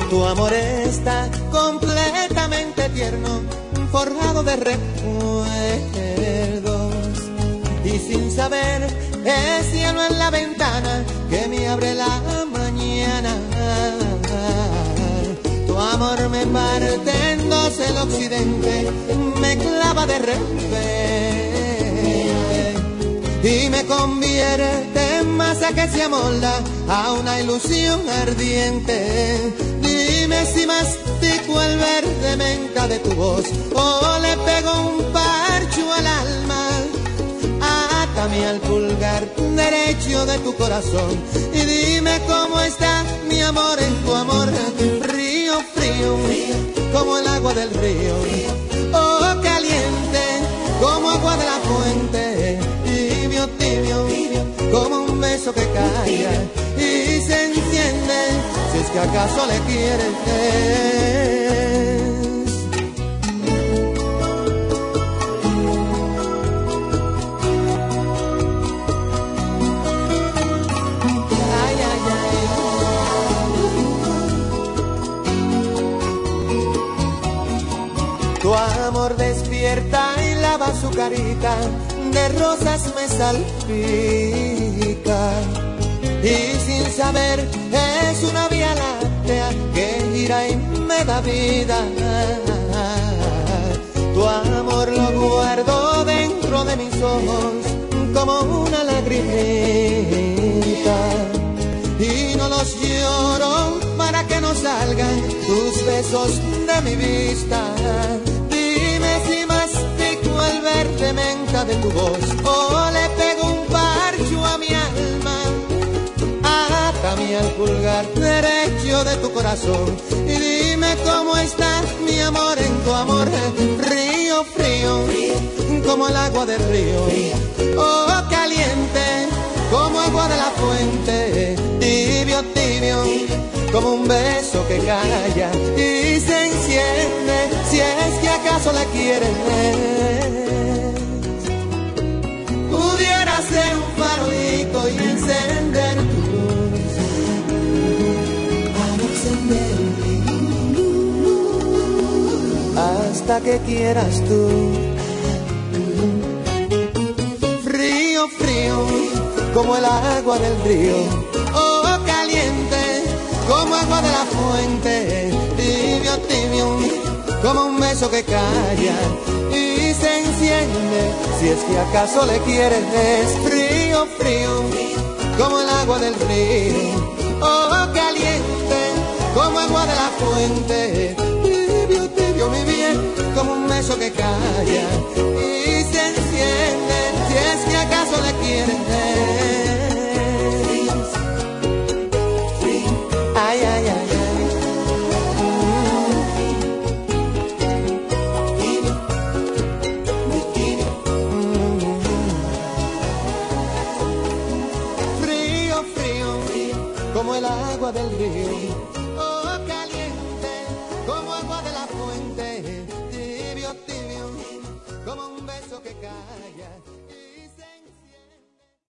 Tu amor está completamente tierno, forjado de recuerdos. Y sin saber, es cielo en la ventana que me abre la mañana. Tu amor me parte en dos el occidente, me clava de repente y me convierte en masa que se amolda a una ilusión ardiente. Dime si mastico el verde menta de tu voz o le pego un parcho al alma. Atame al pulgar derecho de tu corazón y dime cómo está mi amor en tu amor. Río frío como el agua del río, oh caliente como agua de la fuente, tibio, tibio como un beso que cae y se enciende, si es que acaso le quieres. Tu amor despierta y lava su carita, de rosas me salpica. Y sin saber es una vía láctea que gira y me da vida. Tu amor lo guardo dentro de mis ojos como una lagrimita. Y no los lloro para que no salgan tus besos de mi vista. Dime si mastico el verde menta de tu voz o le pego un parcho a mi alma. Atame al pulgar derecho de tu corazón y dime cómo está mi amor en tu amor. Río frío como el agua del río, oh caliente como agua de la fuente, tibio, tibio como un beso que calla y se enciende, si es que acaso la quieres. Pudiera ser un farolito y encender tu luz, para encender hasta que quieras tú. Frío, frío como el agua del río, oh caliente como agua de la fuente, tibio, tibio como un beso que calla y se enciende, si es que acaso le quieres. Frío, frío como el agua del río, oh caliente como agua de la fuente, tibio, tibio mi bien como un beso que calla y se enciende, si es que acaso le quieres. Ay, ay, ay, ay. Frío, frío, como el agua del río, oh caliente, como agua de la fuente, tibio, tibio, como un beso que calla.